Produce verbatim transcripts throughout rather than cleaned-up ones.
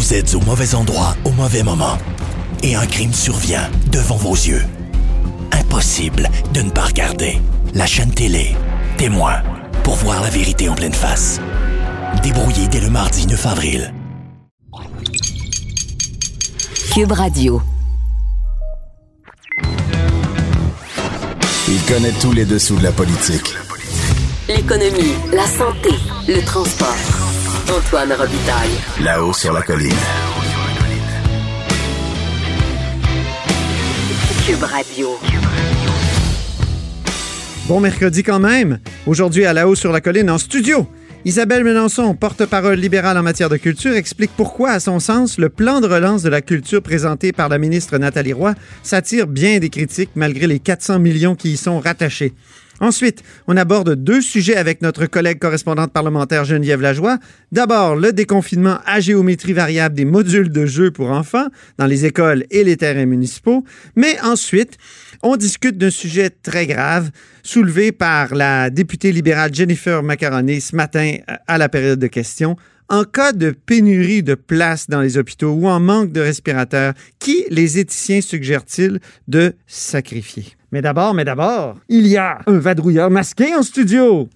Vous êtes au mauvais endroit au mauvais moment. Et un crime survient devant vos yeux. Impossible de ne pas regarder. La chaîne télé, Témoin, pour voir la vérité en pleine face. Débrouillé dès le mardi neuf avril. Cube Radio. Il connaît tous les dessous de la politique. L'économie, la santé, le transport. Antoine Robitaille. Là-haut sur la colline. Cube Radio. Bon mercredi quand même. Aujourd'hui, à La Haut sur la colline, en studio, Isabelle Melançon, porte-parole libérale en matière de culture, explique pourquoi, à son sens, le plan de relance de la culture présenté par la ministre Nathalie Roy s'attire bien des critiques malgré les quatre cents millions qui y sont rattachés. Ensuite, on aborde deux sujets avec notre collègue correspondante parlementaire Geneviève Lajoie. D'abord, le déconfinement à géométrie variable des modules de jeux pour enfants dans les écoles et les terrains municipaux. Mais ensuite, on discute d'un sujet très grave soulevé par la députée libérale Jennifer Macaroni ce matin à la période de questions. En cas de pénurie de places dans les hôpitaux ou en manque de respirateurs, qui les éthiciens suggèrent-ils de sacrifier? Mais d'abord, mais d'abord, il y a un vadrouilleur masqué en studio.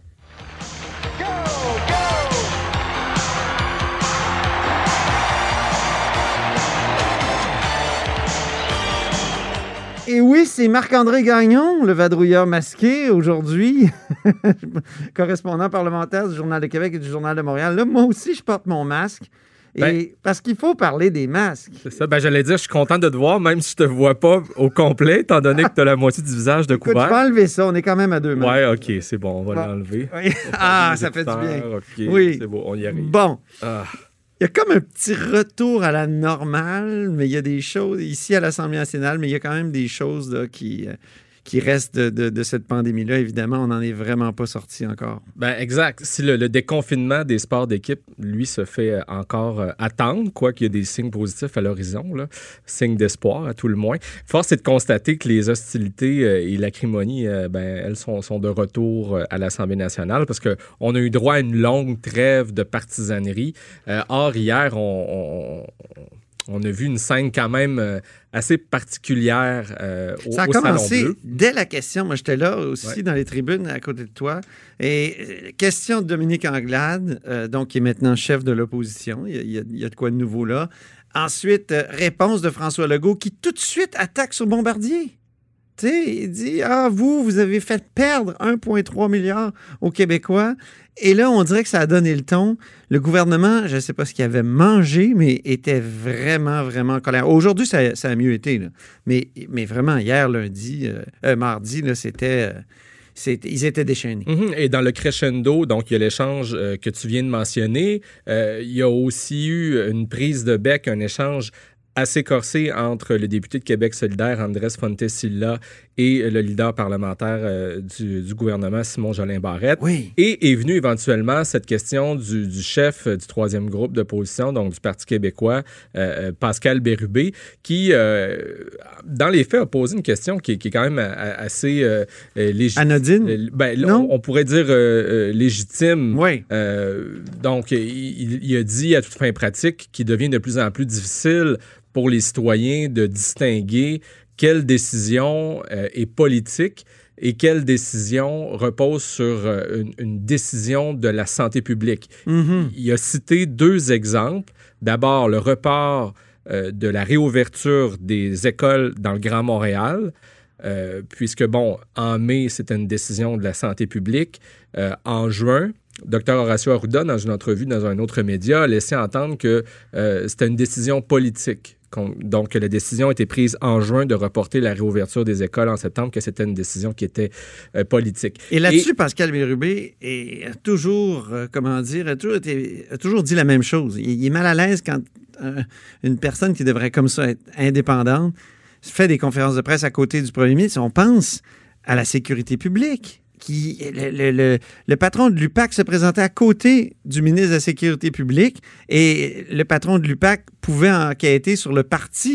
Et oui, c'est Marc-André Gagnon, le vadrouilleur masqué, aujourd'hui, correspondant parlementaire du Journal de Québec et du Journal de Montréal. Là, moi aussi, je porte mon masque. Et ben, parce qu'il faut parler des masques. C'est ça. Ben, j'allais dire, je suis content de te voir, même si je te vois pas au complet, étant donné que tu as la moitié du visage de couvert. Écoute, je peux enlever ça. On est quand même à deux mains. Ouais, OK, c'est bon. On va bon. l'enlever. Oui. Ah, ça fait du bien. OK, oui. C'est bon, on y arrive. Bon. Ah. Il y a comme un petit retour à la normale, mais il y a des choses, ici à l'Assemblée nationale, mais il y a quand même des choses là, qui, euh, qui restent de, de, de cette pandémie-là. Évidemment, on n'en est vraiment pas sorti encore. Ben exact. Si le, le déconfinement des sports d'équipe, lui, se fait encore euh, attendre, quoi qu'il y ait des signes positifs à l'horizon, là, signes d'espoir à tout le moins, force est de constater que les hostilités euh, et l'acrimonie, euh, ben, elles sont, sont de retour euh, à l'Assemblée nationale parce qu'on a eu droit à une longue trêve de partisanerie. Euh, or, hier, on... on On a vu une scène quand même euh, assez particulière euh, au, Ça a au Salon commencé Bleu. Dès la question. Moi, j'étais là aussi ouais. dans les tribunes à côté de toi. Et euh, question de Dominique Anglade, euh, donc qui est maintenant chef de l'opposition. Il y a, il y a, il y a de quoi de nouveau là. Ensuite, euh, réponse de François Legault qui tout de suite attaque sur Bombardier. Tu sais, il dit « Ah, vous, vous avez fait perdre un virgule trois milliard aux Québécois. » Et là, on dirait que ça a donné le ton. Le gouvernement, je ne sais pas ce qu'il avait mangé, mais était vraiment, vraiment en colère. Aujourd'hui, ça, ça a mieux été. Là. Mais, mais vraiment, hier, lundi, euh, euh, mardi, là, c'était... Euh, C'était, ils étaient déchaînés. Mm-hmm. Et dans le crescendo, donc il y a l'échange euh, que tu viens de mentionner. Euh, il y a aussi eu une prise de bec, un échange assez corsé entre le député de Québec solidaire, Andrés Fontesilla, et le leader parlementaire euh, du, du gouvernement, Simon Jolin Barrette. Oui. Et est venue éventuellement cette question du, du chef du troisième groupe d'opposition, donc du Parti québécois, euh, Pascal Bérubé, qui, euh, dans les faits, a posé une question qui, qui est quand même assez euh, légitime. Anodine? Ben, non? On, on pourrait dire euh, euh, légitime. Oui. Euh, donc, il, il a dit à toute fin pratique qu'il devient de plus en plus difficile pour les citoyens de distinguer quelle décision euh, est politique et quelle décision repose sur euh, une, une décision de la santé publique. Mm-hmm. Il a cité deux exemples. D'abord, le report euh, de la réouverture des écoles dans le Grand Montréal, euh, puisque, bon, en mai, c'était une décision de la santé publique. Euh, en juin, Dr Horacio Arruda, dans une entrevue dans un autre média, a laissé entendre que euh, c'était une décision politique. Donc, la décision a été prise en juin de reporter la réouverture des écoles en septembre, que c'était une décision qui était euh, politique. Et là-dessus, Et... Pascal Bérubé est, a toujours, euh, comment dire, a toujours, été, a toujours dit la même chose. Il, il est mal à l'aise quand euh, une personne qui devrait comme ça être indépendante fait des conférences de presse à côté du premier ministre. On pense à la sécurité publique. Qui, le, le, le, le patron de l'U P A C se présentait à côté du ministre de la Sécurité publique et le patron de l'U P A C pouvait enquêter sur le parti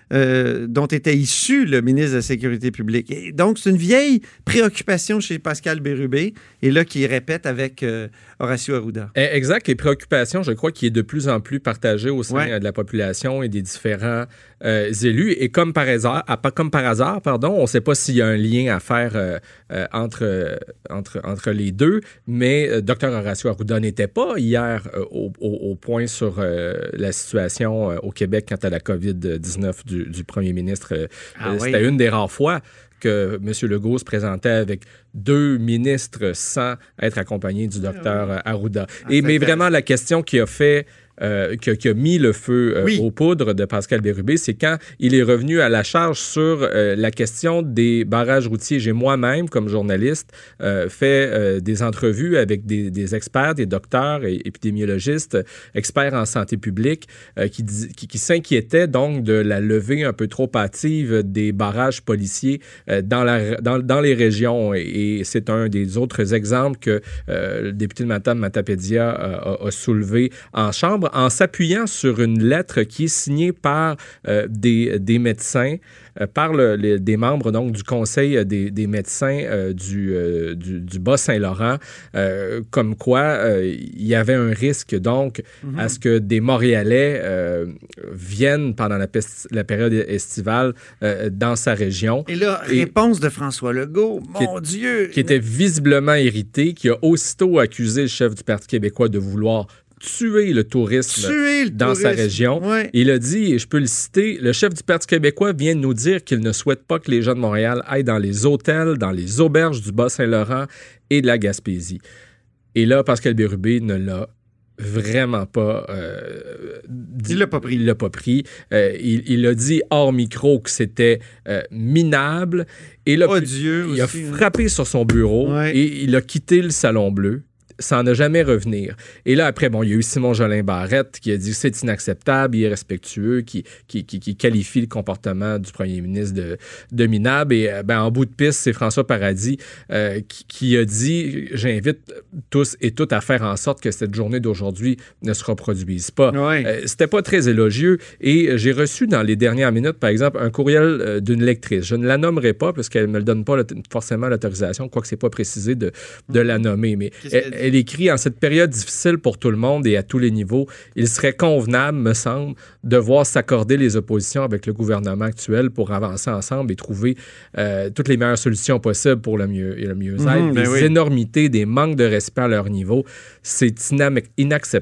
euh, dont était issu le ministre de la Sécurité publique. Et donc, c'est une vieille préoccupation chez Pascal Bérubé, et là, qu'il répète avec euh, Horacio Arruda. Exact. Les préoccupations, je crois, qui est de plus en plus partagée au sein ouais. de la population et des différents euh, élus. Et comme par hasard, à, comme par hasard, pardon, on ne sait pas s'il y a un lien à faire euh, euh, entre, euh, entre, entre les deux, mais euh, Dr Horacio Arruda n'était pas hier euh, au, au, au point sur euh, la situation euh, au Québec quant à la covid dix-neuf du, du premier ministre. Euh, ah, c'était oui. une des rares fois que M. Legault se présentait avec deux ministres sans être accompagné du docteur oui. Arruda. Ah, Et, mais vraiment, la question qui a fait... Euh, qui, a, qui a mis le feu euh, oui. aux poudres de Pascal Bérubé, c'est quand il est revenu à la charge sur euh, la question des barrages routiers. J'ai moi-même, comme journaliste, euh, fait euh, des entrevues avec des, des experts, des docteurs et épidémiologistes, experts en santé publique, euh, qui, qui, qui s'inquiétaient donc de la levée un peu trop hâtive des barrages policiers euh, dans, la, dans, dans les régions. Et, et c'est un des autres exemples que euh, le député de Matapédia a, a, a soulevé en Chambre, en s'appuyant sur une lettre qui est signée par euh, des, des médecins, euh, par le, les, des membres donc, du Conseil des, des médecins euh, du, euh, du, du Bas-Saint-Laurent, euh, comme quoi euh, il y avait un risque donc mm-hmm. à ce que des Montréalais euh, viennent pendant la, pest- la période estivale euh, dans sa région. Et là, Et, réponse de François Legault, mon qui, Dieu! Qui était visiblement irrité, qui a aussitôt accusé le chef du Parti québécois de vouloir tuer le tourisme tuer le dans tourisme. sa région. Ouais. Il a dit, et je peux le citer, le chef du Parti québécois vient de nous dire qu'il ne souhaite pas que les gens de Montréal aillent dans les hôtels, dans les auberges du Bas-Saint-Laurent et de la Gaspésie. Et là, Pascal Bérubé ne l'a vraiment pas euh, dit, il l'a pas pris. Il l'a pas pris. Euh, il, il a dit hors micro que c'était euh, minable. Et là, oh Dieu il aussi, a frappé hein. sur son bureau ouais. et il a quitté le Salon Bleu. Sans ne jamais revenir. Et là, après, bon, il y a eu Simon Jolin Barrette qui a dit que c'est inacceptable, irrespectueux, qui, qui, qui, qui qualifie le comportement du premier ministre de, de minable. Et ben, en bout de piste, c'est François Paradis euh, qui, qui a dit « J'invite tous et toutes à faire en sorte que cette journée d'aujourd'hui ne se reproduise pas. Ouais. » euh, C'était pas très élogieux. Et j'ai reçu dans les dernières minutes, par exemple, un courriel euh, d'une lectrice. Je ne la nommerai pas parce qu'elle ne me donne pas forcément l'autorisation, quoique c'est pas précisé de, de la nommer. Mais elle, elle écrit « En cette période difficile pour tout le monde et à tous les niveaux, il serait convenable, me semble, de voir s'accorder les oppositions avec le gouvernement actuel pour avancer ensemble et trouver euh, toutes les meilleures solutions possibles pour le mieux et le mieux-être. Mmh, les oui. énormités, des manques de respect à leur niveau, c'est inam- inacceptable. »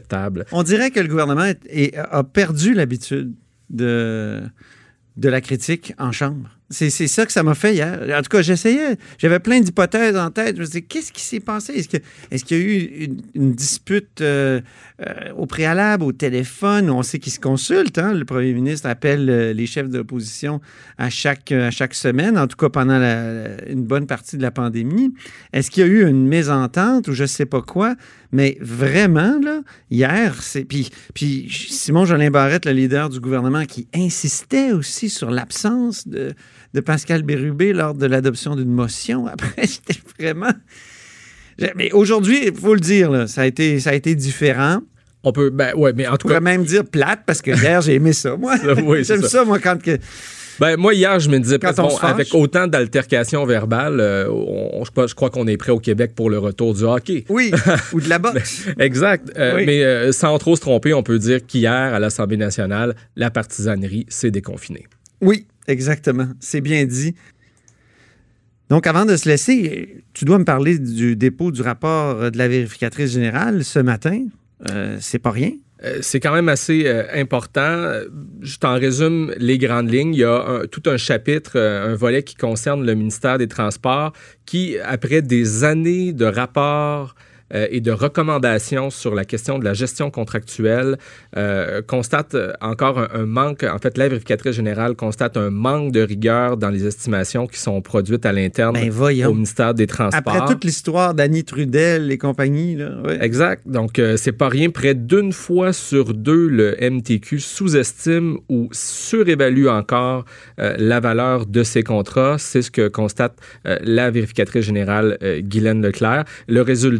On dirait que le gouvernement est, est, a perdu l'habitude de, de la critique en chambre. C'est, c'est ça que ça m'a fait hier. En tout cas, j'essayais, j'avais plein d'hypothèses en tête. Je me disais, qu'est-ce qui s'est passé? Est-ce, que, est-ce qu'il y a eu une, une dispute euh, euh, au préalable, au téléphone? On sait qu'ils se consultent. Hein? Le premier ministre appelle euh, les chefs d'opposition à chaque, à chaque semaine, en tout cas pendant la, une bonne partie de la pandémie. Est-ce qu'il y a eu une mésentente ou je ne sais pas quoi? Mais vraiment, là, hier, c'est... Puis, puis Simon Jolin Barrette, le leader du gouvernement, qui insistait aussi sur l'absence de... de Pascal Bérubé lors de l'adoption d'une motion. Après, c'était vraiment... Mais aujourd'hui, il faut le dire, là, ça a été, ça a été différent. On peut... Ben, ouais, mais en tout cas... On pourrait même dire plate, parce que hier, j'ai aimé ça, moi. Oui, J'aime ça. ça, moi, quand... Que... Ben, moi, hier, je me disais, bon, avec autant d'altercations verbales, euh, on, je, je crois qu'on est prêt au Québec pour le retour du hockey. Oui, ou de la boxe. Exact. Euh, oui. Mais euh, sans trop se tromper, on peut dire qu'hier, à l'Assemblée nationale, la partisanerie s'est déconfinée. Oui, exactement. C'est bien dit. Donc, avant de se laisser, tu dois me parler du dépôt du rapport de la vérificatrice générale ce matin. Euh, c'est pas rien. Euh, c'est quand même assez euh, important. Je t'en résume les grandes lignes. Il y a un, tout un chapitre, euh, un volet qui concerne le ministère des Transports qui, après des années de rapports euh, et de recommandations sur la question de la gestion contractuelle, euh, constate encore un, un manque. En fait, la vérificatrice générale constate un manque de rigueur dans les estimations qui sont produites à l'interne ben au ministère des Transports. Après toute l'histoire d'Annie Trudel et compagnie. Là, ouais. Exact. Donc, euh, c'est pas rien. Près d'une fois sur deux, le M T Q sous-estime ou surévalue encore euh, la valeur de ces contrats. C'est ce que constate euh, la vérificatrice générale euh, Guylaine Leclerc. Le résultat, ben,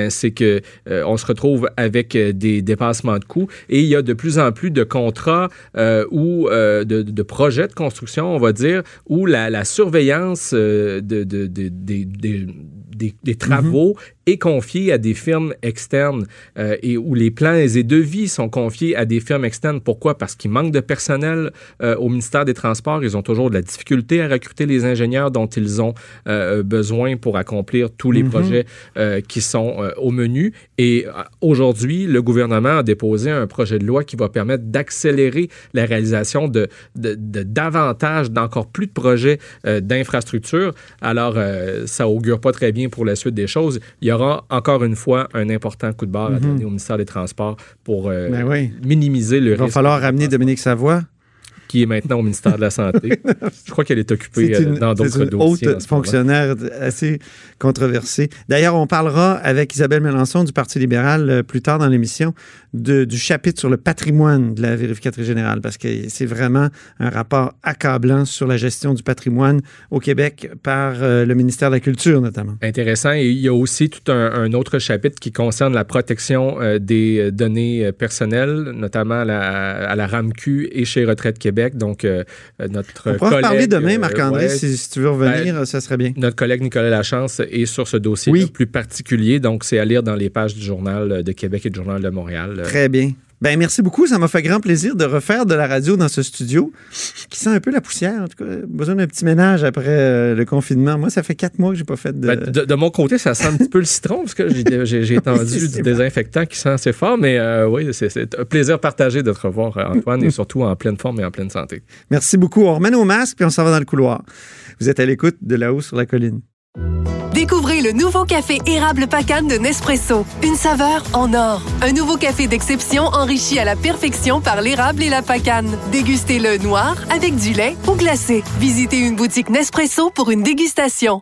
ben, c'est que euh, on se retrouve avec euh, des dépassements de coûts et il y a de plus en plus de contrats euh, ou euh, de, de projets de construction, on va dire, où la, la surveillance euh, de, de, de, de, de Des, des travaux mm-hmm. est confiée à des firmes externes euh, et où les plans et devis sont confiés à des firmes externes. Pourquoi? Parce qu'il manque de personnel euh, au ministère des Transports. Ils ont toujours de la difficulté à recruter les ingénieurs dont ils ont euh, besoin pour accomplir tous les mm-hmm. projets euh, qui sont euh, au menu. Et euh, aujourd'hui, le gouvernement a déposé un projet de loi qui va permettre d'accélérer la réalisation de, de, de davantage, d'encore plus de projets euh, d'infrastructure. Alors, euh, ça augure pas très bien pour la suite des choses. Il y aura encore une fois un important coup de barre mm-hmm. à donner au ministère des Transports pour euh, ben oui. minimiser le risque. Il va falloir ramener Dominique Savoie, qui est maintenant au ministère de la Santé. Je crois qu'elle est occupée c'est une, dans d'autres dossiers. C'est une haute fonctionnaire assez controversée. D'ailleurs, on parlera avec Isabelle Melançon du Parti libéral euh, plus tard dans l'émission de, du chapitre sur le patrimoine de la vérificatrice générale, parce que c'est vraiment un rapport accablant sur la gestion du patrimoine au Québec par euh, le ministère de la Culture, notamment. Intéressant. Et il y a aussi tout un, un autre chapitre qui concerne la protection euh, des données personnelles, notamment à la, à la R A M Q et chez Retraite Québec. Donc, euh, notre On pourra collègue... en parler demain, Marc-André, euh, ouais, si, si tu veux revenir, ben, ça serait bien. Notre collègue Nicolas Lachance est sur ce dossier oui. plus particulier. Donc, c'est à lire dans les pages du Journal de Québec et du Journal de Montréal. Très bien. Ben merci beaucoup. Ça m'a fait grand plaisir de refaire de la radio dans ce studio qui sent un peu la poussière. En tout cas, besoin d'un petit ménage après euh, le confinement. Moi, ça fait quatre mois que j'ai pas fait de... Ben, de... De mon côté, ça sent un petit peu le citron parce que j'ai, j'ai, j'ai étendu oui, du désinfectant qui sent assez fort. Mais euh, oui, c'est, c'est un plaisir partagé de te revoir, Antoine, et surtout en pleine forme et en pleine santé. Merci beaucoup. On remet nos masques puis on s'en va dans le couloir. Vous êtes à l'écoute de Là-haut sur la colline. Découvrez le nouveau café érable Pacane de Nespresso. Une saveur en or. Un nouveau café d'exception enrichi à la perfection par l'érable et la pacane. Dégustez-le noir, avec du lait ou glacé. Visitez une boutique Nespresso pour une dégustation.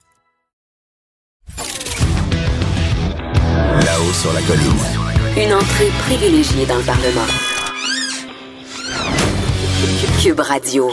Là-haut sur la colline. Une entrée privilégiée dans le Parlement. Cube Radio.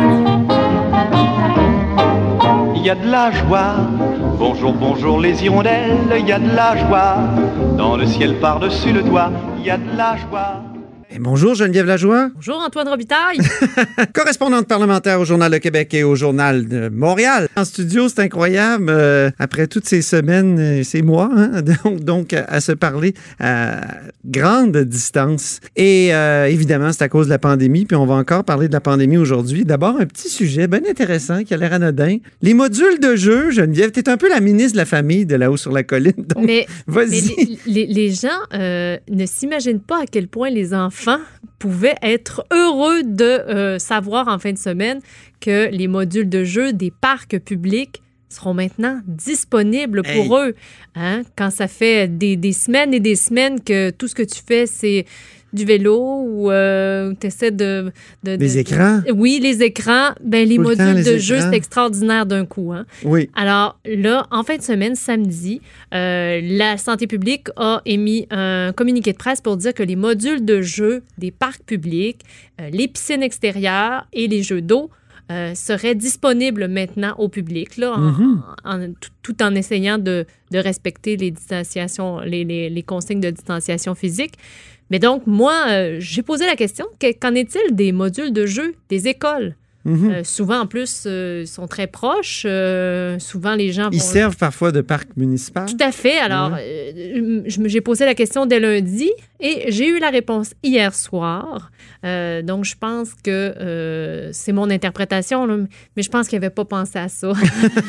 Il y a de la joie. Bonjour, bonjour les hirondelles, il y a de la joie. Dans le ciel par-dessus le toit, il y a de la joie. Et bonjour Geneviève Lajoie. Bonjour Antoine Robitaille. Correspondante parlementaire au Journal de Québec et au Journal de Montréal. En studio, c'est incroyable. Euh, après toutes ces semaines, euh, ces mois, hein, donc, donc à, à se parler à grande distance. Et euh, évidemment, c'est à cause de la pandémie. Puis on va encore parler de la pandémie aujourd'hui. D'abord, un petit sujet bien intéressant qui a l'air anodin. Les modules de jeu. Geneviève, t'es un peu la ministre de la famille de Là-haut sur la colline. Donc, mais, vas-y. Mais les, les, les gens euh, ne s'imaginent pas à quel point les enfants pouvaient être heureux de euh, savoir en fin de semaine que les modules de jeu des parcs publics seront maintenant disponibles pour hey. eux. Hein? Quand ça fait des, des semaines et des semaines que tout ce que tu fais, c'est du vélo ou euh, tu essaies de, de... Les de, écrans? De, oui, les écrans. Ben, les tout modules temps, les de écrans. jeu, c'est extraordinaire d'un coup. Hein? Oui. Alors là, en fin de semaine, samedi, euh, la santé publique a émis un communiqué de presse pour dire que les modules de jeu des parcs publics, euh, les piscines extérieures et les jeux d'eau euh, seraient disponibles maintenant au public, là, en, mm-hmm. en, en, tout, tout en essayant de, de respecter les distanciations, les, les, les consignes de distanciation physique. Mais donc, moi, euh, j'ai posé la question, qu'en est-il des modules de jeu des écoles? Mm-hmm. Euh, souvent, en plus, euh, ils sont très proches. Euh, souvent, les gens vont... Ils servent parfois de parc municipal. Tout à fait. Alors, ouais. euh, j'ai posé la question dès lundi et j'ai eu la réponse hier soir. Euh, donc, je pense que euh, c'est mon interprétation, là, mais je pense qu'ils n'avaient pas pensé à ça.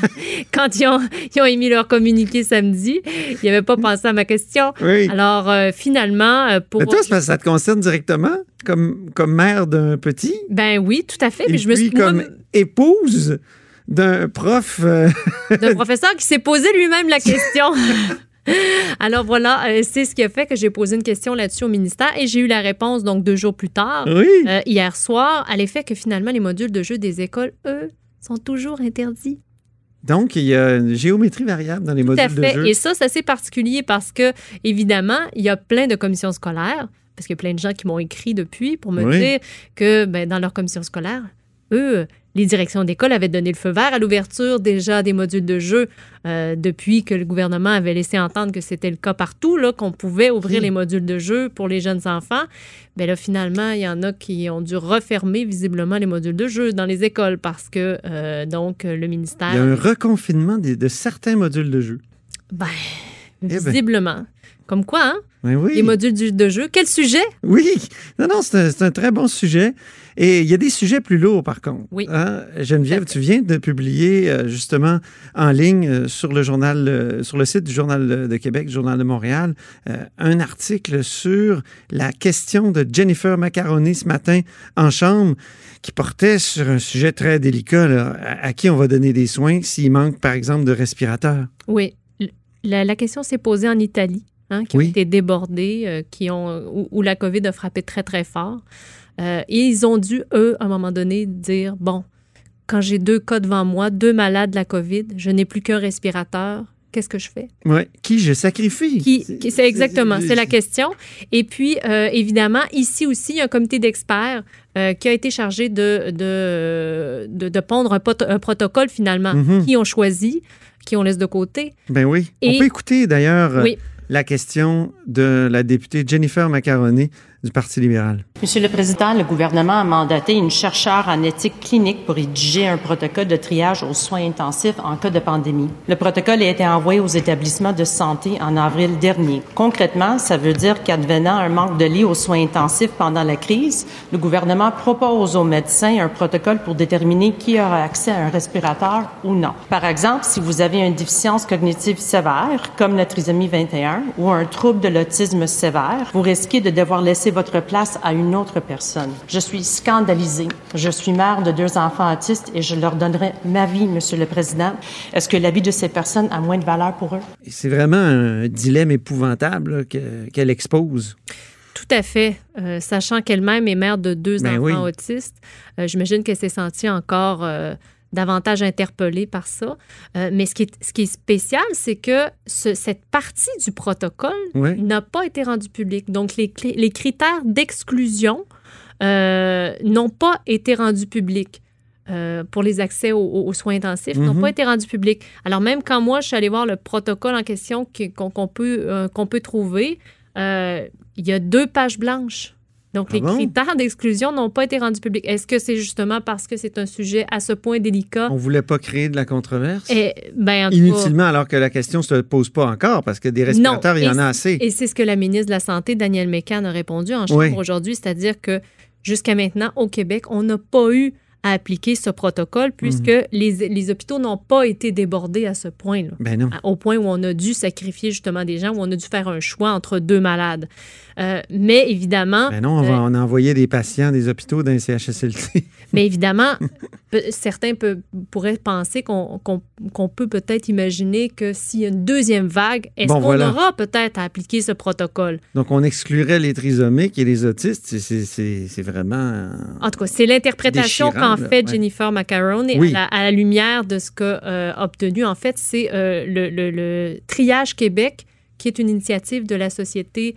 Quand ils ont, ils ont émis leur communiqué samedi, ils n'avaient pas pensé à ma question. Oui. Alors, euh, finalement... pour mais toi, c'est parce que ça te concerne directement? Comme, comme mère d'un petit? Ben oui, tout à fait. Et mais je me suis, puis comme moi, épouse d'un prof... Euh... d'un professeur qui s'est posé lui-même la question. Alors voilà, euh, c'est ce qui a fait que j'ai posé une question là-dessus au ministère et j'ai eu la réponse donc deux jours plus tard, oui. euh, hier soir, à l'effet que finalement les modules de jeu des écoles, eux, sont toujours interdits. Donc, il y a une géométrie variable dans les Tout modules à fait. de jeu. Et ça, c'est assez particulier parce que, évidemment, il y a plein de commissions scolaires, parce qu'il y a plein de gens qui m'ont écrit depuis pour me oui. dire que ben, dans leur commission scolaire, eux, les directions d'école avaient donné le feu vert à l'ouverture déjà des modules de jeu euh, depuis que le gouvernement avait laissé entendre que c'était le cas partout, là, qu'on pouvait ouvrir oui. les modules de jeu pour les jeunes enfants. Bien là, finalement, il y en a qui ont dû refermer visiblement les modules de jeu dans les écoles parce que, euh, donc, le ministère... Il y a un reconfinement de, de certains modules de jeu. Ben, visiblement. Eh ben. Comme quoi, hein? Ben oui. Les modules de jeu. Quel sujet? Oui. Non, non, c'est un, c'est un très bon sujet. Et il y a des sujets plus lourds, par contre. Oui. Hein? Geneviève, tu viens de publier, euh, justement, en ligne, euh, sur le journal, euh, sur le site du Journal de Québec, du Journal de Montréal, euh, un article sur la question de Jennifer Macaroni ce matin en chambre, qui portait sur un sujet très délicat, là, à, à qui on va donner des soins s'il manque, par exemple, de respirateurs. Oui. La, la question s'est posée en Italie. Hein, qui oui. ont été débordés, euh, qui ont, où, où la COVID a frappé très, très fort. Euh, et ils ont dû, eux, à un moment donné, dire, bon, quand j'ai deux cas devant moi, deux malades de la COVID, je n'ai plus qu'un respirateur, qu'est-ce que je fais? Oui, qui je sacrifie? Qui, c'est, qui, c'est exactement, c'est, c'est, c'est la question. Et puis, euh, évidemment, ici aussi, il y a un comité d'experts euh, qui a été chargé de, de, de, de pondre un, pot- un protocole, finalement, mm-hmm. qui ont choisi, qui on laisse de côté. Ben oui. Et, on peut écouter, d'ailleurs... Oui. La question de la députée Jennifer Macaroni du Parti libéral. Monsieur le Président, le gouvernement a mandaté une chercheure en éthique clinique pour rédiger un protocole de triage aux soins intensifs en cas de pandémie. Le protocole a été envoyé aux établissements de santé en avril dernier. Concrètement, ça veut dire qu'advenant un manque de lits aux soins intensifs pendant la crise, le gouvernement propose aux médecins un protocole pour déterminer qui aura accès à un respirateur ou non. Par exemple, si vous avez une déficience cognitive sévère, comme la trisomie vingt et un, ou un trouble de l'autisme sévère, vous risquez de devoir laisser votre place à une autre personne. Je suis scandalisée. Je suis mère de deux enfants autistes et je leur donnerai ma vie, Monsieur le Président. Est-ce que la vie de ces personnes a moins de valeur pour eux? C'est vraiment un dilemme épouvantable là, que, qu'elle expose. Tout à fait. Euh, sachant qu'elle-même est mère de deux ben enfants oui. autistes, euh, j'imagine qu'elle s'est sentie encore... Euh, davantage interpellée par ça. Euh, mais ce qui, est, ce qui est spécial, c'est que ce, cette partie du protocole oui. n'a pas été rendue publique. Donc, les, les critères d'exclusion euh, n'ont pas été rendus publics euh, pour les accès aux, aux soins intensifs, mm-hmm. n'ont pas été rendus publics. Alors, même quand moi, je suis allée voir le protocole en question qu'on, qu'on, peut, euh, qu'on peut trouver, euh, il y a deux pages blanches. Donc, ah les bon? critères d'exclusion n'ont pas été rendus publics. Est-ce que c'est justement parce que c'est un sujet à ce point délicat? On ne voulait pas créer de la controverse? Et, ben, Inutilement, cas, alors que la question ne se pose pas encore, parce que des respirateurs, non, il y en a assez. Et c'est ce que la ministre de la Santé, Danielle Mécan, a répondu en chambre oui. aujourd'hui, c'est-à-dire que jusqu'à maintenant, au Québec, on n'a pas eu à appliquer ce protocole puisque mmh. les, les hôpitaux n'ont pas été débordés à ce point-là. Ben non. Au point où on a dû sacrifier justement des gens, où on a dû faire un choix entre deux malades. Euh, mais évidemment... Ben non, on, va, euh, on a envoyé des patients des hôpitaux dans les C H S L T. Mais évidemment, pe- certains peut, pourraient penser qu'on, qu'on, qu'on peut peut-être imaginer que s'il y a une deuxième vague, est-ce bon, qu'on voilà. aura peut-être à appliquer ce protocole? Donc, on exclurait les trisomiques et les autistes. C'est, c'est, c'est, c'est vraiment... En tout cas, c'est l'interprétation qu'en fait là, Jennifer ouais. Macaroni oui. à, la, à la lumière de ce qu'a euh, obtenu. En fait, c'est euh, le, le, le Triage Québec, qui est une initiative de la Société,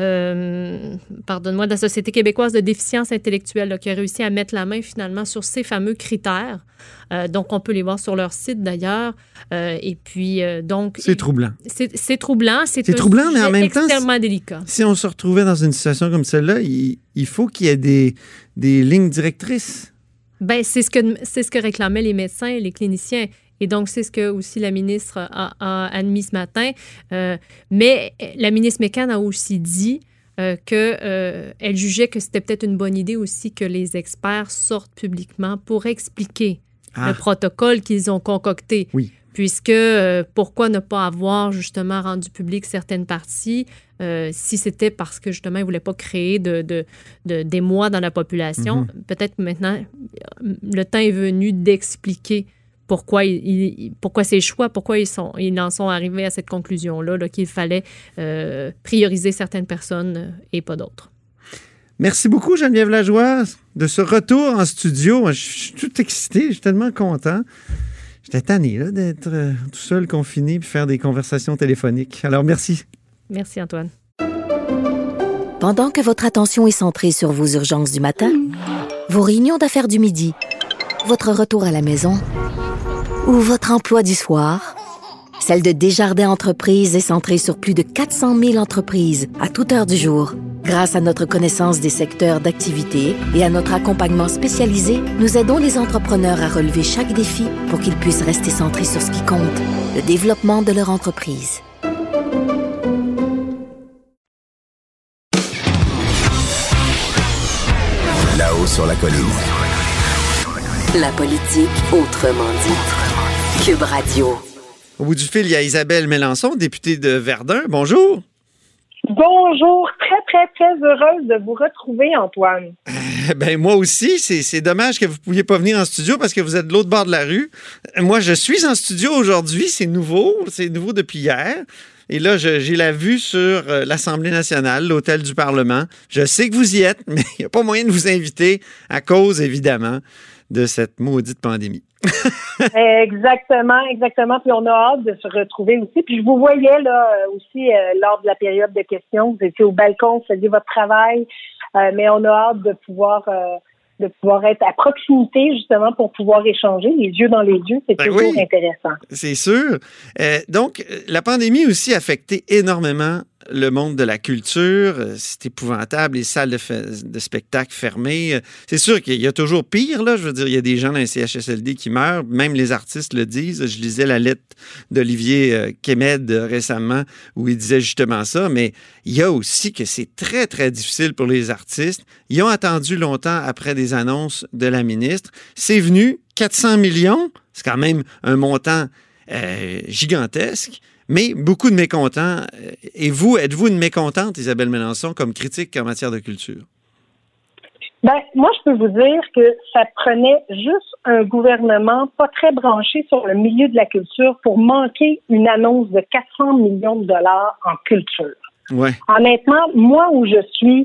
euh, pardonne-moi, de la Société québécoise de déficience intellectuelle, là, qui a réussi à mettre la main finalement sur ces fameux critères. Euh, donc, on peut les voir sur leur site d'ailleurs. Euh, et puis, euh, donc... C'est troublant. C'est, c'est troublant. C'est, c'est un troublant, sujet mais en même temps, extrêmement délicat. Si on se retrouvait dans une situation comme celle-là, il, il faut qu'il y ait des, des lignes directrices. Bien, c'est ce que, c'est ce que réclamaient les médecins et les cliniciens. Et donc, c'est ce que aussi la ministre a, a admis ce matin. Euh, mais la ministre Mécan a aussi dit euh, qu'elle euh, jugeait que c'était peut-être une bonne idée aussi que les experts sortent publiquement pour expliquer ah. le protocole qu'ils ont concocté. Oui. Puisque euh, pourquoi ne pas avoir justement rendu public certaines parties euh, si c'était parce que justement ils ne voulaient pas créer de, de, de, d'émoi dans la population. Mm-hmm. Peut-être que maintenant, le temps est venu d'expliquer pourquoi, il, pourquoi ces choix, pourquoi ils, sont, ils en sont arrivés à cette conclusion-là, là, qu'il fallait euh, prioriser certaines personnes et pas d'autres. Merci beaucoup, Geneviève Lajoie, de ce retour en studio. Je suis tout excité, je suis tellement content. J'étais tanné là, d'être euh, tout seul, confiné, puis faire des conversations téléphoniques. Alors, merci. Merci, Antoine. Pendant que votre attention est centrée sur vos urgences du matin, vos réunions d'affaires du midi, votre retour à la maison ou votre emploi du soir? Celle de Desjardins Entreprises est centrée sur plus de quatre cent mille entreprises à toute heure du jour. Grâce à notre connaissance des secteurs d'activité et à notre accompagnement spécialisé, nous aidons les entrepreneurs à relever chaque défi pour qu'ils puissent rester centrés sur ce qui compte, le développement de leur entreprise. Là-haut sur la colline. La politique autrement dit. Cube Radio. Au bout du fil, il y a Isabelle Mélenchon, députée de Verdun. Bonjour. Bonjour. Très, très, très heureuse de vous retrouver, Antoine. Euh, ben moi aussi. C'est, c'est dommage que vous ne pouviez pas venir en studio parce que vous êtes de l'autre bord de la rue. Moi, je suis en studio aujourd'hui. C'est nouveau. C'est nouveau depuis hier. Et là, je, j'ai la vue sur euh, l'Assemblée nationale, l'hôtel du Parlement. Je sais que vous y êtes, mais il n'y a pas moyen de vous inviter à cause, évidemment, de cette maudite pandémie. Exactement, exactement. Puis on a hâte de se retrouver aussi. Puis je vous voyais là aussi euh, lors de la période de questions. Vous étiez au balcon, vous faisiez votre travail. Euh, mais on a hâte de pouvoir euh, de pouvoir être à proximité justement pour pouvoir échanger les yeux dans les yeux. C'est ben toujours oui, intéressant. C'est sûr. Euh, donc, la pandémie aussi a affecté énormément le monde de la culture. C'est épouvantable, les salles de, fa- de spectacle fermées. C'est sûr qu'il y a toujours pire, là. Je veux dire, il y a des gens dans les C H S L D qui meurent. Même les artistes le disent. Je lisais la lettre d'Olivier Kémed récemment où il disait justement ça. Mais il y a aussi que c'est très, très difficile pour les artistes. Ils ont attendu longtemps après des annonces de la ministre. C'est venu, quatre cents millions. C'est quand même un montant euh, gigantesque. Mais beaucoup de mécontents. Et vous, êtes-vous une mécontente, Isabelle Mélenchon, comme critique en matière de culture? Ben, moi, je peux vous dire que ça prenait juste un gouvernement pas très branché sur le milieu de la culture pour manquer une annonce de quatre cents millions de dollars en culture. Ouais. Honnêtement, moi, où je suis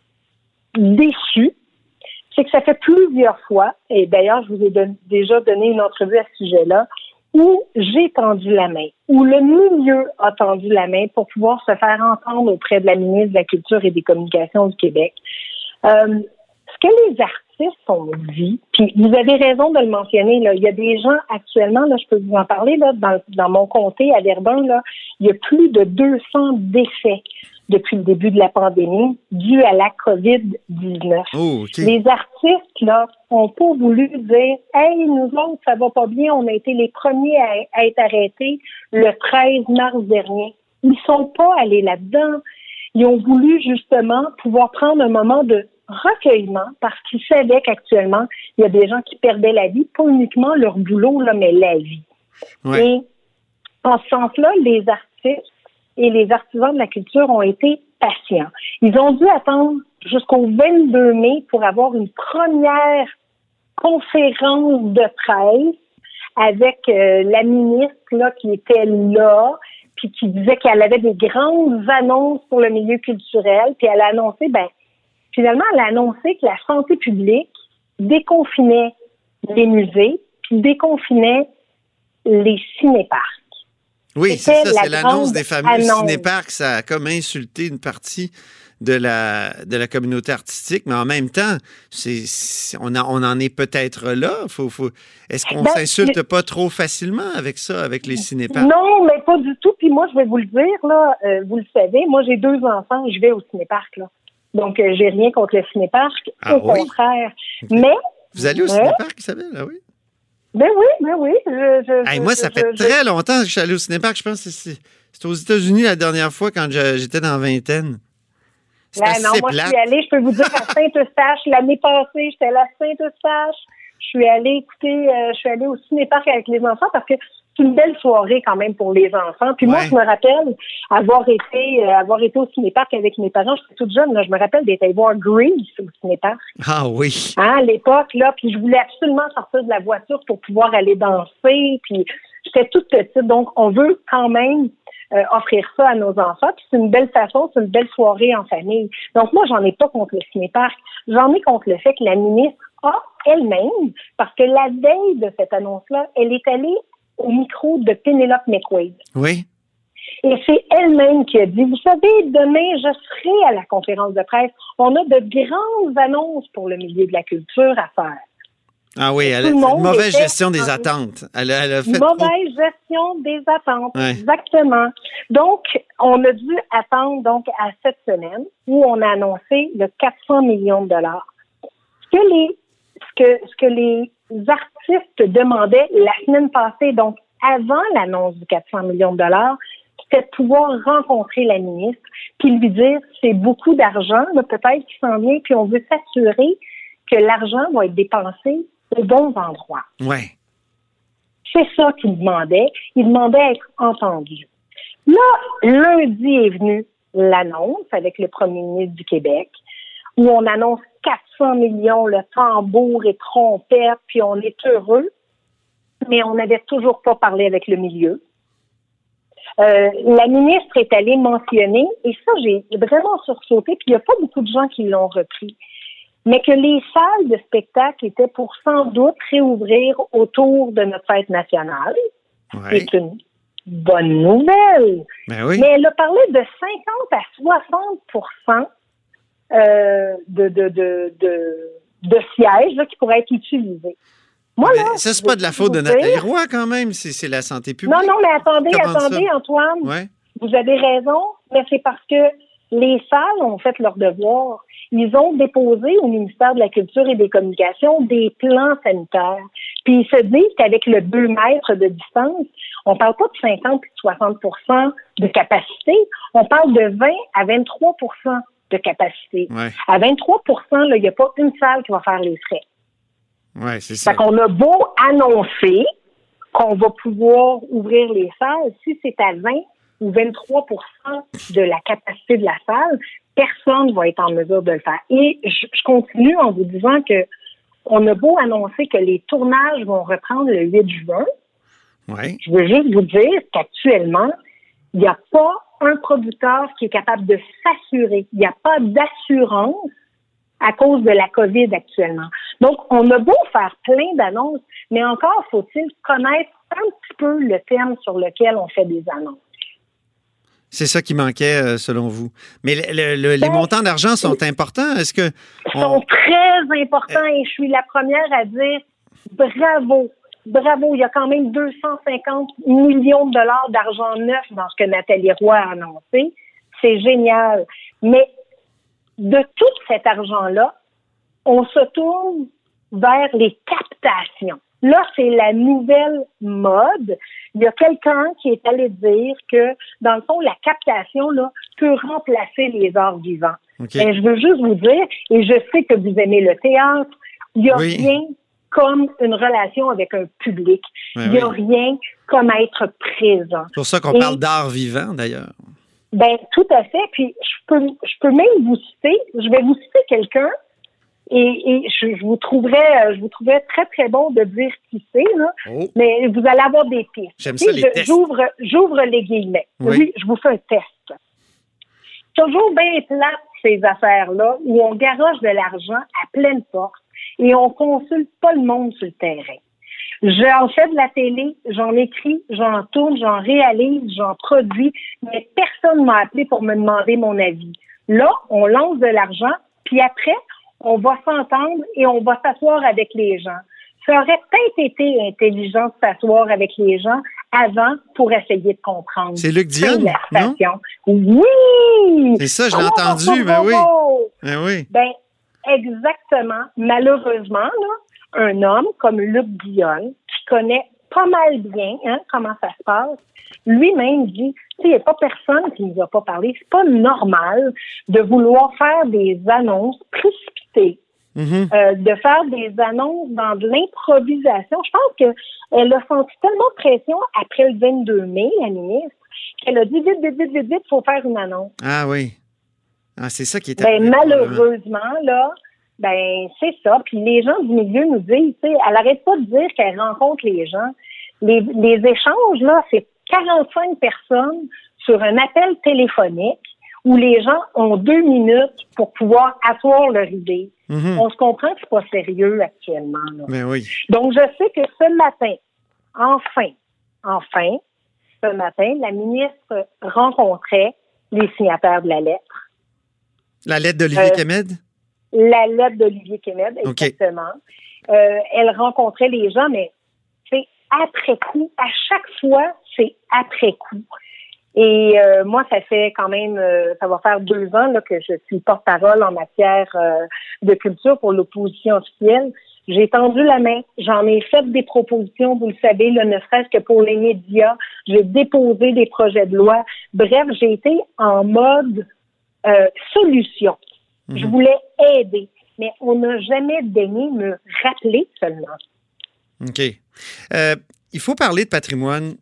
déçue, c'est que ça fait plusieurs fois, et d'ailleurs, je vous ai don- déjà donné une entrevue à ce sujet-là, où j'ai tendu la main, où le milieu a tendu la main pour pouvoir se faire entendre auprès de la ministre de la Culture et des Communications du Québec. Euh, ce que les artistes ont dit, puis vous avez raison de le mentionner, là, il y a des gens actuellement, là, je peux vous en parler, là, dans, dans mon comté à Verdun, là, il y a plus de deux cents décès depuis le début de la pandémie dû à la covid dix-neuf. Oh, okay. Les artistes, là, ont pas voulu dire « Hey, nous autres, ça va pas bien, on a été les premiers à, à être arrêtés le treize mars dernier. » Ils sont pas allés là-dedans. Ils ont voulu justement pouvoir prendre un moment de recueillement parce qu'ils savaient qu'actuellement, il y a des gens qui perdaient la vie, pas uniquement leur boulot, là, mais la vie. Ouais. Et en ce sens-là, les artistes et les artisans de la culture ont été patients. Ils ont dû attendre jusqu'au vingt-deux mai pour avoir une première conférence de presse avec euh, la ministre là, qui était là, puis qui disait qu'elle avait des grandes annonces pour le milieu culturel, puis elle a annoncé, ben finalement, elle a annoncé que la santé publique déconfinait les musées, puis déconfinait les cinéparcs. Oui, c'est ça, c'est l'annonce des fameux annonce. cinéparcs. Ça a comme insulté une partie de la, de la communauté artistique, mais en même temps, c'est, c'est, on, a, on en est peut-être là. Faut, faut, est-ce qu'on ben, s'insulte le... pas trop facilement avec ça, avec les cinéparcs? Non, mais pas du tout. Puis moi, je vais vous le dire, là, euh, vous le savez, moi, j'ai deux enfants, je vais au cinéparc, là. Donc, euh, j'ai rien contre le cinéparc, ah, au oui? contraire. Okay. Mais... Vous allez au mais, cinéparc, Isabelle? Ah oui? Ben oui, ben oui. Je, je, hey, moi, ça je, fait je, très je... longtemps que je suis allé au cinéparc. Je pense que c'est, c'est aux États-Unis la dernière fois quand je, j'étais dans la vingtaine. Là, non, moi, plate. Je suis allée, je peux vous dire, à Saint-Eustache. L'année passée, j'étais à Saint-Eustache. Je suis allée écouter, euh, je suis allée au cinéparc avec les enfants parce que c'est une belle soirée quand même pour les enfants. Puis ouais. Moi, je me rappelle avoir été euh, avoir été au cinéparc avec mes parents. J'étais toute jeune, là. Je me rappelle d'être allée voir Grease au cinéparc. Ah oui. Hein, à l'époque, là, puis je voulais absolument sortir de la voiture pour pouvoir aller danser. Puis j'étais toute petite. Donc, on veut quand même euh, offrir ça à nos enfants. Puis c'est une belle façon, c'est une belle soirée en famille. Donc, moi, j'en ai pas contre le cinéparc. J'en ai contre le fait que la ministre a elle-même, parce que la veille de cette annonce-là, elle est allée au micro de Penelope McQuaid. Oui. Et c'est elle-même qui a dit, vous savez, demain, je serai à la conférence de presse. On a de grandes annonces pour le milieu de la culture à faire. Ah oui, elle a fait une mauvaise gestion des attentes. Elle a, elle a fait mauvaise trop... gestion des attentes, ouais. Exactement. Donc, on a dû attendre donc à cette semaine où on a annoncé le quatre cents millions de dollars. Ce que les, ce que, ce que les artistes demandaient la semaine passée, donc avant l'annonce du quatre cents millions de dollars, c'était de pouvoir rencontrer la ministre puis lui dire c'est beaucoup d'argent, là, peut-être qui s'en vient, puis on veut s'assurer que l'argent va être dépensé aux bons endroits. Ouais. C'est ça qu'il demandait. Il demandait à être entendu. Là, lundi est venu l'annonce avec le premier ministre du Québec, où on annonce quatre cents millions, le tambour et trompette, puis on est heureux, mais on n'avait toujours pas parlé avec le milieu. Euh, la ministre est allée mentionner, et ça, j'ai vraiment sursauté, puis il n'y a pas beaucoup de gens qui l'ont repris, mais que les salles de spectacle étaient pour sans doute réouvrir autour de notre fête nationale. Ouais. C'est une bonne nouvelle. Ben oui. Mais elle a parlé de cinquante à soixante pour cent euh, de, de, de, de, de sièges là, qui pourraient être utilisés. Moi, mais là, ça, c'est pas de la faute de Nathalie Roy, quand même. C'est, c'est la santé publique. Non, non, mais attendez, Comment attendez, ça? Antoine. Ouais. Vous avez raison, mais c'est parce que les salles ont fait leur devoir. Ils ont déposé au ministère de la Culture et des Communications des plans sanitaires. Puis ils se disent qu'avec le deux mètres de distance, on parle pas de cinquante et soixante pour cent de capacité, on parle de vingt à vingt-trois pour cent de capacité. Ouais. À vingt-trois pour cent, il n'y a pas une salle qui va faire les frais. Oui, c'est ça. Fait qu'on a beau annoncer qu'on va pouvoir ouvrir les salles, si c'est à vingt ou vingt-trois pour cent de la capacité de la salle, personne ne va être en mesure de le faire. Et je, je continue en vous disant que on a beau annoncer que les tournages vont reprendre le huit juin. Ouais. Je veux juste vous dire qu'actuellement, il n'y a pas un producteur qui est capable de s'assurer. Il n'y a pas d'assurance à cause de la COVID actuellement. Donc, on a beau faire plein d'annonces, mais encore faut-il connaître un petit peu le thème sur lequel on fait des annonces. C'est ça qui manquait, euh, selon vous. Mais le, le, le, les montants d'argent sont importants. Est-ce que on... sont très importants et je suis la première à dire bravo. Bravo. Il y a quand même deux cent cinquante millions de dollars d'argent neuf dans ce que Nathalie Roy a annoncé. C'est génial. Mais de tout cet argent-là, on se tourne vers les captations. Là, c'est la nouvelle mode. Il y a quelqu'un qui est allé dire que, dans le fond, la captation là peut remplacer les arts vivants. Okay. Et je veux juste vous dire, et je sais que vous aimez le théâtre, il n'y a oui. rien comme une relation avec un public. Oui, il n'y a oui. rien comme être présent. C'est pour ça qu'on et, parle d'art vivant, d'ailleurs. Ben, tout à fait. Puis, je peux, je peux même vous citer, je vais vous citer quelqu'un, et, et je, je vous trouverais, je vous trouverais très, très bon de dire qui c'est, là. Oh. Mais vous allez avoir des pistes. J'aime ça, les je, tests. J'ouvre, j'ouvre les guillemets. Oui. oui, je vous fais un test. Toujours bien plate, ces affaires-là, où on garoche de l'argent à pleine porte et on consulte pas le monde sur le terrain. J'en fais de la télé, j'en écris, j'en tourne, j'en réalise, j'en produis, mais personne ne m'a appelé pour me demander mon avis. Là, on lance de l'argent, puis après, on va s'entendre et on va s'asseoir avec les gens. Ça aurait peut-être été intelligent de s'asseoir avec les gens avant pour essayer de comprendre. C'est Luc Dionne, non? Oui! C'est ça, je l'ai oh, entendu, oh, ben oui. Ben oui. Ben, exactement. Malheureusement, là, un homme comme Luc Dionne, qui connaît pas mal bien hein, comment ça se passe, lui-même dit, il n'y a pas personne qui nous a pas parlé. C'est pas normal de vouloir faire des annonces précipitées, mm-hmm. euh, de faire des annonces dans de l'improvisation. Je pense qu'elle a senti tellement de pression après le vingt-deux mai, la ministre, qu'elle a dit vite, vite, vite, vite, vite, il faut faire une annonce. Ah oui. Ah, c'est ça qui est ben, malheureusement, là, ben, c'est ça. Puis les gens du milieu nous disent, tu sais, elle arrête pas de dire qu'elle rencontre les gens. Les, les échanges, là, c'est quarante-cinq personnes sur un appel téléphonique où les gens ont deux minutes pour pouvoir asseoir leur idée. Mm-hmm. On se comprend que c'est pas sérieux actuellement, là. Ben oui. Donc, je sais que ce matin, enfin, enfin, ce matin, la ministre rencontrait les signataires de la lettre. La lettre d'Olivier euh, Kemed? la lettre d'Olivier Kennedy, exactement. Okay. Euh, elle rencontrait les gens, mais c'est après coup. À chaque fois, c'est après coup. Et euh, moi, ça fait quand même, euh, ça va faire deux ans là, que je suis porte-parole en matière euh, de culture pour l'opposition officielle. J'ai tendu la main, j'en ai fait des propositions, vous le savez, là, ne serait-ce que pour les médias. J'ai déposé des projets de loi. Bref, j'ai été en mode euh, solution. Mmh. Je voulais aider, mais on n'a jamais daigné me rappeler seulement. OK. Euh, il faut parler de patrimoine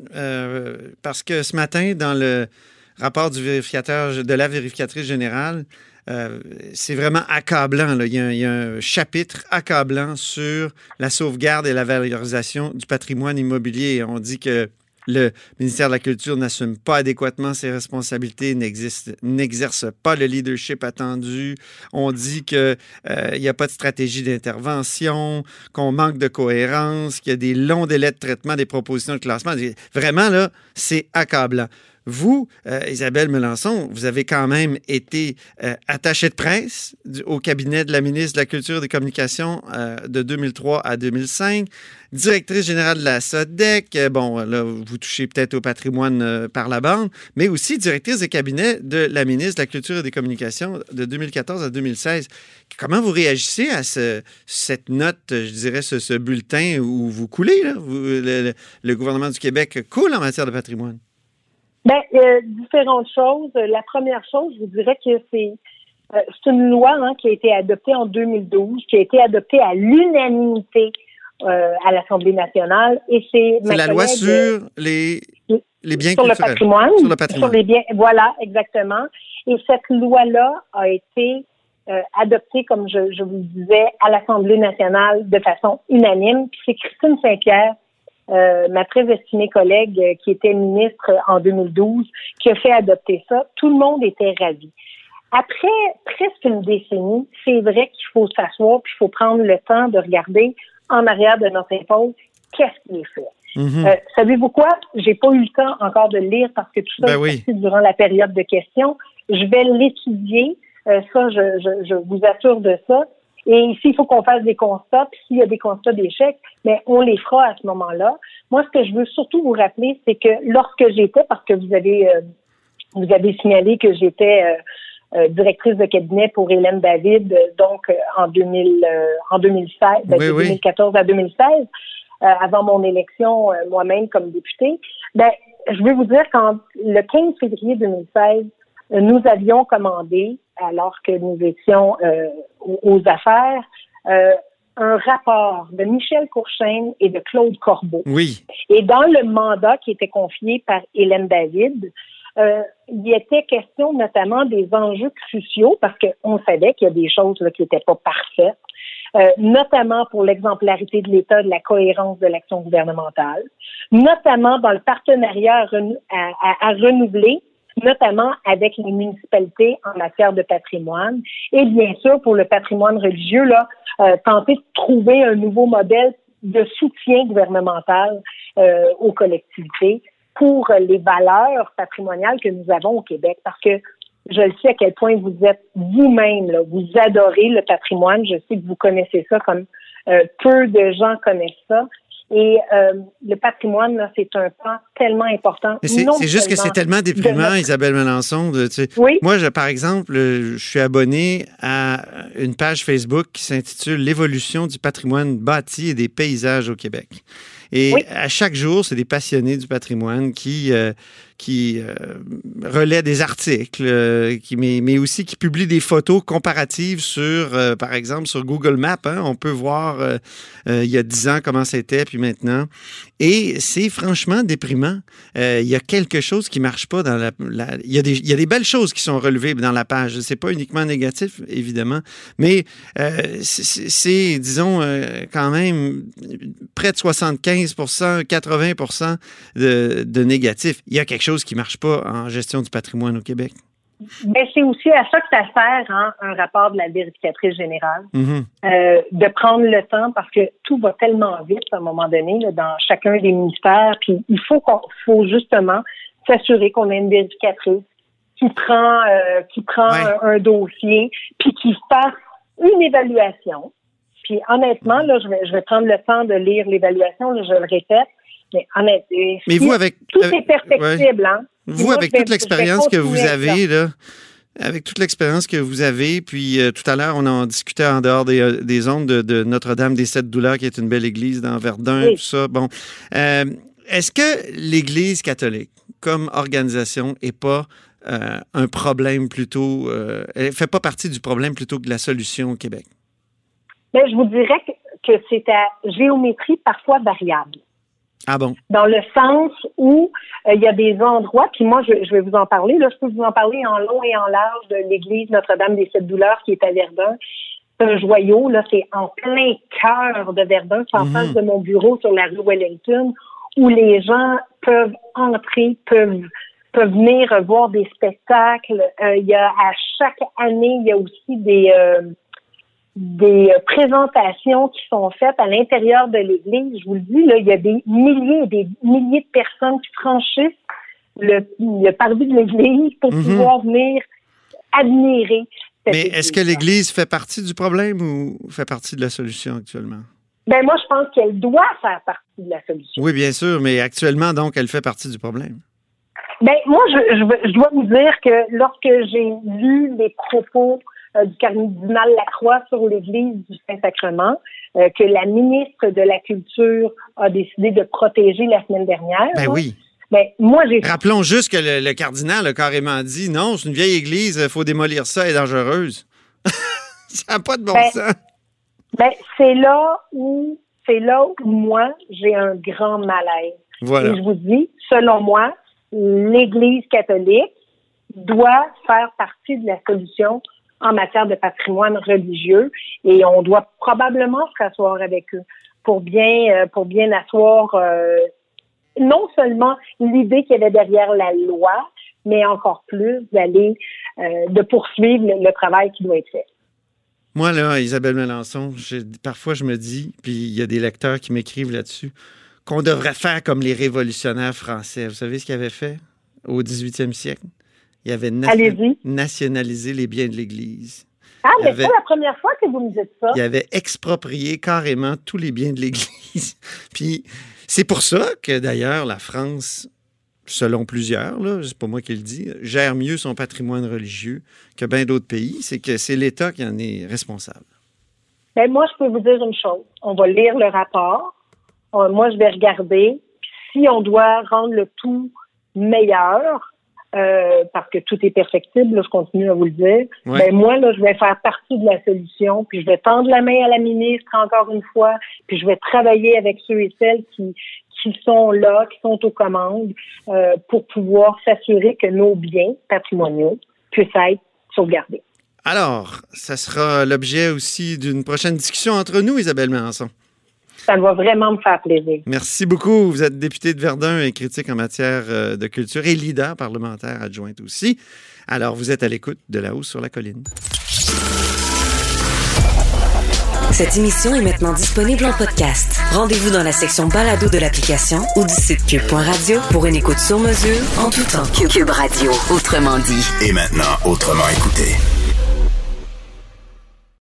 euh, parce que ce matin, dans le rapport du vérificateur, de la vérificatrice générale, euh, c'est vraiment accablant. Là. Il y a un, il y a un chapitre accablant sur la sauvegarde et la valorisation du patrimoine immobilier. On dit que le ministère de la Culture n'assume pas adéquatement ses responsabilités, n'existe, n'exerce pas le leadership attendu. On dit qu'il euh, n'y a pas de stratégie d'intervention, qu'on manque de cohérence, qu'il y a des longs délais de traitement des propositions de classement. Vraiment, là, c'est accablant. Vous, euh, Isabelle Melançon, vous avez quand même été euh, attachée de presse du, au cabinet de la ministre de la Culture et des Communications euh, de deux mille trois à deux mille cinq, directrice générale de la S O D E C. Euh, bon, là, vous touchez peut-être au patrimoine euh, par la bande, mais aussi directrice de cabinet de la ministre de la Culture et des Communications de deux mille quatorze à deux mille seize. Comment vous réagissez à ce, cette note, je dirais, ce, ce bulletin où vous coulez, là? Vous, le, le, le gouvernement du Québec coule en matière de patrimoine? Ben, euh, différentes choses. La première chose, je vous dirais que c'est euh, c'est une loi hein, qui a été adoptée en deux mille douze, qui a été adoptée à l'unanimité euh, à l'Assemblée nationale, et c'est c'est la loi sur euh, les les biens sur culturels. le patrimoine, sur le patrimoine, sur les biens. Voilà, exactement. Et cette loi-là a été euh, adoptée, comme je, je vous le disais, à l'Assemblée nationale de façon unanime. Puis c'est Christine Saint-Pierre, Euh, ma très estimée collègue euh, qui était ministre en deux mille douze, qui a fait adopter ça. Tout le monde était ravi. Après presque une décennie, c'est vrai qu'il faut s'asseoir puis il faut prendre le temps de regarder en arrière de notre épaule qu'est-ce qui est fait. Mm-hmm. Euh, savez-vous quoi? J'ai pas eu le temps encore de le lire parce que tout ça ben est oui. passé durant la période de questions. Je vais l'étudier. Euh, ça, je, je, je vous assure de ça. Et ici, il faut qu'on fasse des constats, puis s'il y a des constats d'échecs, mais on les fera à ce moment-là. Moi, ce que je veux surtout vous rappeler, c'est que lorsque j'étais, parce que vous avez euh, vous avez signalé que j'étais euh, euh, directrice de cabinet pour Hélène David, euh, donc euh, en deux mille euh, en deux mille seize, ben, oui, de oui. deux mille quatorze à deux mille seize, euh, avant mon élection euh, moi-même comme députée. Ben, je vais vous dire qu'en le quinze février deux mille seize, euh, nous avions commandé, alors que nous étions euh, aux affaires, euh, un rapport de Michel Courchaine et de Claude Corbeau. Oui. Et dans le mandat qui était confié par Hélène David, euh, il était question notamment des enjeux cruciaux, parce qu'on savait qu'il y a des choses là, qui n'étaient pas parfaites, euh, notamment pour l'exemplarité de l'État, de la cohérence de l'action gouvernementale, notamment dans le partenariat à, renou- à, à, à renouveler, notamment avec les municipalités en matière de patrimoine. Et bien sûr, pour le patrimoine religieux, là, euh, tenter de trouver un nouveau modèle de soutien gouvernemental euh, aux collectivités pour les valeurs patrimoniales que nous avons au Québec. Parce que je le sais à quel point vous êtes vous-même, là, vous adorez le patrimoine. Je sais que vous connaissez ça comme euh, peu de gens connaissent ça. Et euh, le patrimoine, là, c'est un pan tellement important. Mais c'est, c'est juste que c'est tellement déprimant, de notre... Isabelle Melançon. De, tu sais, oui? Moi, je, par exemple, je suis abonné à une page Facebook qui s'intitule « L'évolution du patrimoine bâti et des paysages au Québec ». Et oui. à chaque jour, c'est des passionnés du patrimoine qui, euh, qui euh, relaient des articles, euh, qui, mais, mais aussi qui publient des photos comparatives sur, euh, par exemple, sur Google Maps. Hein, on peut voir euh, euh, il y a dix ans comment c'était, puis maintenant. Et c'est franchement déprimant. Euh, il y a quelque chose qui ne marche pas dans la... la il, y a des, il y a des belles choses qui sont relevées dans la page. Ce n'est pas uniquement négatif, évidemment, mais euh, c'est, c'est, disons, euh, quand même près de soixante-quinze pour cent, quatre-vingts pour cent de, de négatifs. Il y a quelque chose qui ne marche pas en gestion du patrimoine au Québec. Ben, c'est aussi à ça que ça sert, hein, un rapport de la vérificatrice générale, mm-hmm. euh, de prendre le temps parce que tout va tellement vite à un moment donné là, dans chacun des ministères. Puis il faut qu'on, faut justement s'assurer qu'on a une vérificatrice qui prend, euh, qui prend ouais. un, un dossier puis qui fasse une évaluation. Puis honnêtement, là, je vais, je vais prendre le temps de lire l'évaluation, là, je le répète. Mais honnêtement, mais vous, avec, tout avec, est perfectible. Ouais. Hein? Vous, moi, avec toute vais, l'expérience que vous avez, là, avec toute l'expérience que vous avez, puis euh, tout à l'heure, on en discutait en dehors des, euh, des ondes de, de Notre-Dame des Sept Douleurs, qui est une belle église dans Verdun, oui. tout ça. Bon, euh, est-ce que l'Église catholique, comme organisation, n'est pas euh, un problème plutôt... Euh, elle ne fait pas partie du problème plutôt que de la solution au Québec? Bien, je vous dirais que, que c'est à géométrie parfois variable. Ah bon? Dans le sens où il euh, y a des endroits, puis moi, je, je vais vous en parler, là, je peux vous en parler en long et en large de l'église Notre-Dame des Sept Douleurs qui est à Verdun. C'est un joyau, là, c'est en plein cœur de Verdun, c'est en mm-hmm. face de mon bureau sur la rue Wellington, où les gens peuvent entrer, peuvent peuvent venir voir des spectacles. Euh, il y a à chaque année, il y a aussi des... Euh, des présentations qui sont faites à l'intérieur de l'église. Je vous le dis, là, il y a des milliers et des milliers de personnes qui franchissent le, le parvis de l'église pour mm-hmm. pouvoir venir admirer. Mais est-ce que l'église fait partie du problème ou fait partie de la solution actuellement? Ben moi, je pense qu'elle doit faire partie de la solution. Oui, bien sûr, mais actuellement, donc, elle fait partie du problème. Ben moi, je, je, je dois vous dire que lorsque j'ai lu les propos Euh, du cardinal Lacroix sur l'Église du Saint-Sacrement, euh, que la ministre de la Culture a décidé de protéger la semaine dernière. Ben oui. Ben, moi, j'ai... Rappelons juste que le, le cardinal a carrément dit, non, c'est une vieille église, il faut démolir ça, elle est dangereuse. Ça n'a pas de bon ben, sens. Ben, c'est là où, c'est là où moi, j'ai un grand malaise. Voilà. Et je vous dis, selon moi, l'Église catholique doit faire partie de la solution en matière de patrimoine religieux, et on doit probablement se rasseoir avec eux pour bien pour bien asseoir euh, non seulement l'idée qu'il y avait derrière la loi, mais encore plus d'aller euh, de poursuivre le, le travail qui doit être fait. Moi, là, Isabelle Melançon, parfois je me dis, puis il y a des lecteurs qui m'écrivent là-dessus, qu'on devrait faire comme les révolutionnaires français. Vous savez ce qu'ils avaient fait au dix-huitième siècle? Il avait nation- nationalisé les biens de l'Église. Ah, mais avait, c'est pas la première fois que vous me dites ça. Il avait exproprié carrément tous les biens de l'Église. Puis c'est pour ça que, d'ailleurs, la France, selon plusieurs, là, c'est pas moi qui le dis, gère mieux son patrimoine religieux que bien d'autres pays. C'est que c'est l'État qui en est responsable. Ben, moi, je peux vous dire une chose. On va lire le rapport. On, moi, je vais regarder. Puis si on doit rendre le tout meilleur, Euh, parce que tout est perfectible, là, je continue à vous le dire. Ouais. Ben moi, là, je vais faire partie de la solution, puis je vais tendre la main à la ministre encore une fois, puis je vais travailler avec ceux et celles qui qui sont là, qui sont aux commandes, euh, pour pouvoir s'assurer que nos biens patrimoniaux puissent être sauvegardés. Alors, ça sera l'objet aussi d'une prochaine discussion entre nous, Isabelle Melançon. Ça va vraiment me faire plaisir. Merci beaucoup. Vous êtes députée de Verdun et critique en matière de culture et leader parlementaire adjointe aussi. Alors, vous êtes à l'écoute de Là-haut sur la colline. Cette émission est maintenant disponible en podcast. Rendez-vous dans la section balado de l'application ou du site cube point radio pour une écoute sur mesure en tout temps. Cube Radio, autrement dit. Et maintenant, autrement écouté.